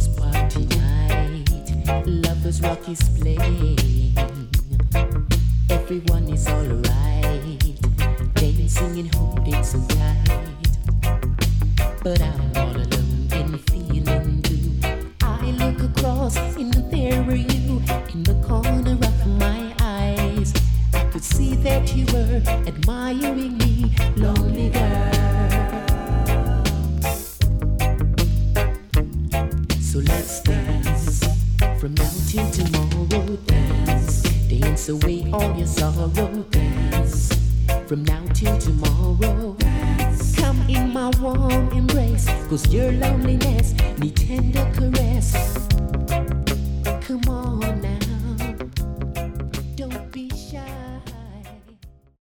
party night, lovers rock is playing. Everyone is alright, dancing and holding so tight. But I'm all alone and feeling blue. I look across and there were you in the corner of my eyes. I could see that you were admiring me, lonely girl. So let's dance from now till tomorrow. Dance, dance away all your sorrow. Dance from now till tomorrow. Dance, come in my warm embrace, 'cause your loneliness need tender caress.